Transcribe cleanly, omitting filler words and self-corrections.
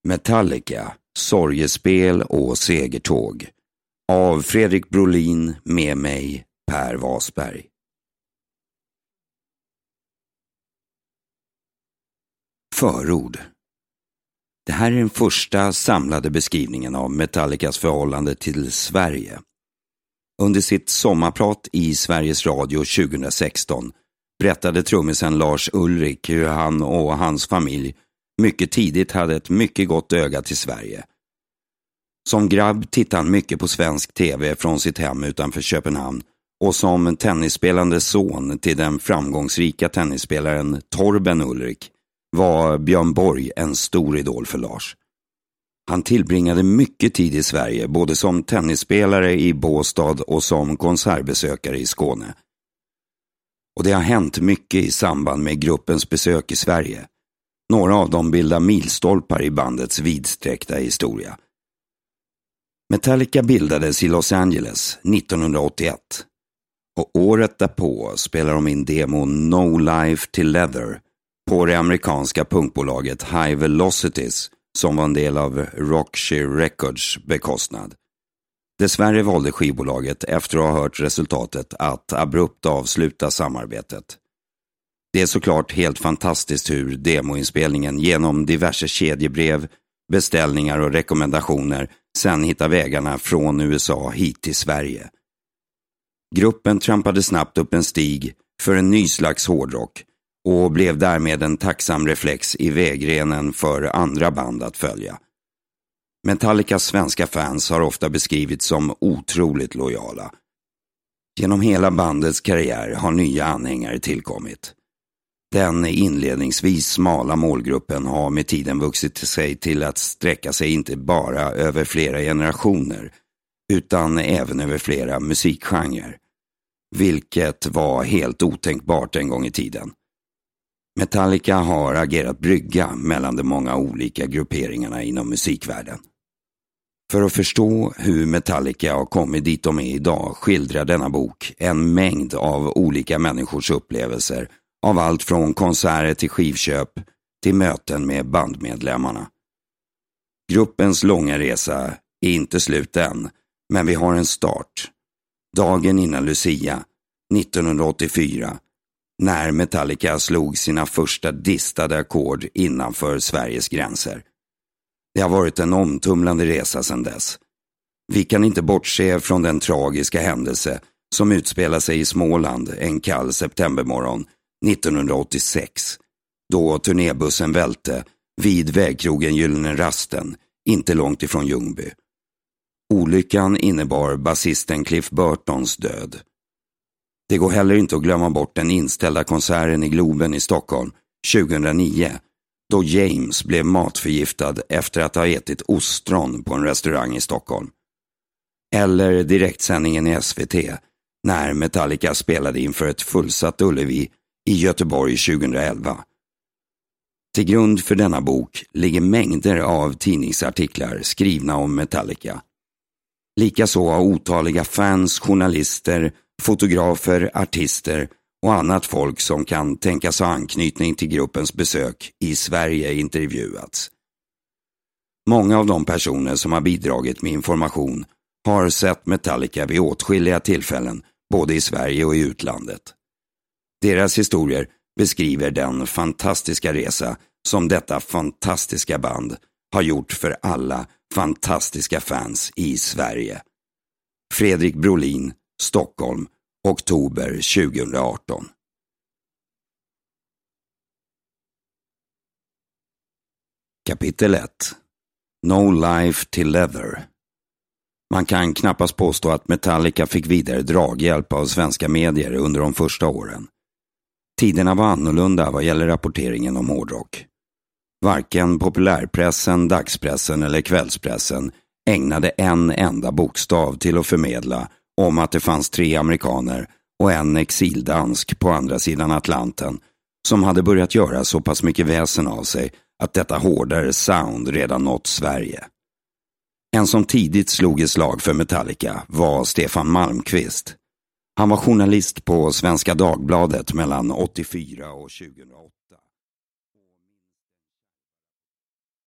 Metallica, sorgespel och segertåg. Av Fredrik Brolin med mig, Per Wasberg. Förord. Det här är den första samlade beskrivningen av Metallicas förhållande till Sverige. Under sitt sommarprat i Sveriges Radio 2016 berättade trummisen Lars Ulrik hur han och hans familj mycket tidigt hade ett mycket gott öga till Sverige. Som grabb tittade han mycket på svensk tv från sitt hem utanför Köpenhamn och som tennisspelande son till den framgångsrika tennisspelaren Torben Ulrik var Björn Borg en stor idol för Lars. Han tillbringade mycket tid i Sverige både som tennisspelare i Båstad och som konsertbesökare i Skåne. Och det har hänt mycket i samband med gruppens besök i Sverige. Några av dem bildar milstolpar i bandets vidsträckta historia. Metallica bildades i Los Angeles 1981 och året därpå spelade de in demon No Life Till Leather på det amerikanska punkbolaget High Velocities som var en del av Roxy Records bekostnad. Dessvärre valde skivbolaget efter att ha hört resultatet att abrupt avsluta samarbetet. Det är såklart helt fantastiskt hur demoinspelningen genom diverse kedjebrev, beställningar och rekommendationer sen hittar vägarna från USA hit till Sverige. Gruppen trampade snabbt upp en stig för en ny slags hårdrock och blev därmed en tacksam reflex i vägrenen för andra band att följa. Metallicas svenska fans har ofta beskrivits som otroligt lojala. Genom hela bandets karriär har nya anhängare tillkommit. Den inledningsvis smala målgruppen har med tiden vuxit sig till att sträcka sig inte bara över flera generationer utan även över flera musikgenrer, vilket var helt otänkbart en gång i tiden. Metallica har agerat brygga mellan de många olika grupperingarna inom musikvärlden. För att förstå hur Metallica har kommit dit de är idag skildrar denna bok en mängd av olika människors upplevelser av allt från konserter till skivköp till möten med bandmedlemmarna. Gruppens långa resa är inte slut än, men vi har en start. Dagen innan Lucia, 1984, när Metallica slog sina första distade ackord innanför Sveriges gränser. Det har varit en omtumlande resa sedan dess. Vi kan inte bortse från den tragiska händelse som utspelar sig i Småland en kall septembermorgon 1986, då turnébussen välte vid vägkrogen Gyllene Rasten, inte långt ifrån Ljungby. Olyckan innebar basisten Cliff Burtons död. Det går heller inte att glömma bort den inställda konserten i Globen i Stockholm 2009, då James blev matförgiftad efter att ha ätit ostron på en restaurang i Stockholm. Eller direktsändningen i SVT när Metallica spelade inför ett fullsatt Ullevi i Göteborg 2011. Till grund för denna bok ligger mängder av tidningsartiklar skrivna om Metallica. Likaså har otaliga fans, journalister, fotografer, artister och annat folk som kan tänkas ha anknytning till gruppens besök i Sverige intervjuats. Många av de personer som har bidragit med information har sett Metallica vid åtskilliga tillfällen, både i Sverige och i utlandet. Deras historier beskriver den fantastiska resa som detta fantastiska band har gjort för alla fantastiska fans i Sverige. Fredrik Brolin, Stockholm, oktober 2018. Kapitel 1. No Life Till Leather. Man kan knappast påstå att Metallica fick vidare draghjälp av svenska medier under de första åren. Tiderna var annorlunda vad gäller rapporteringen om hårdrock. Varken populärpressen, dagspressen eller kvällspressen ägnade en enda bokstav till att förmedla om att det fanns 3 amerikaner och en exildansk på andra sidan Atlanten som hade börjat göra så pass mycket väsen av sig att detta hårdare sound redan nått Sverige. En som tidigt slog ett slag för Metallica var Stefan Malmqvist. Han var journalist på Svenska Dagbladet mellan 84 och 2008.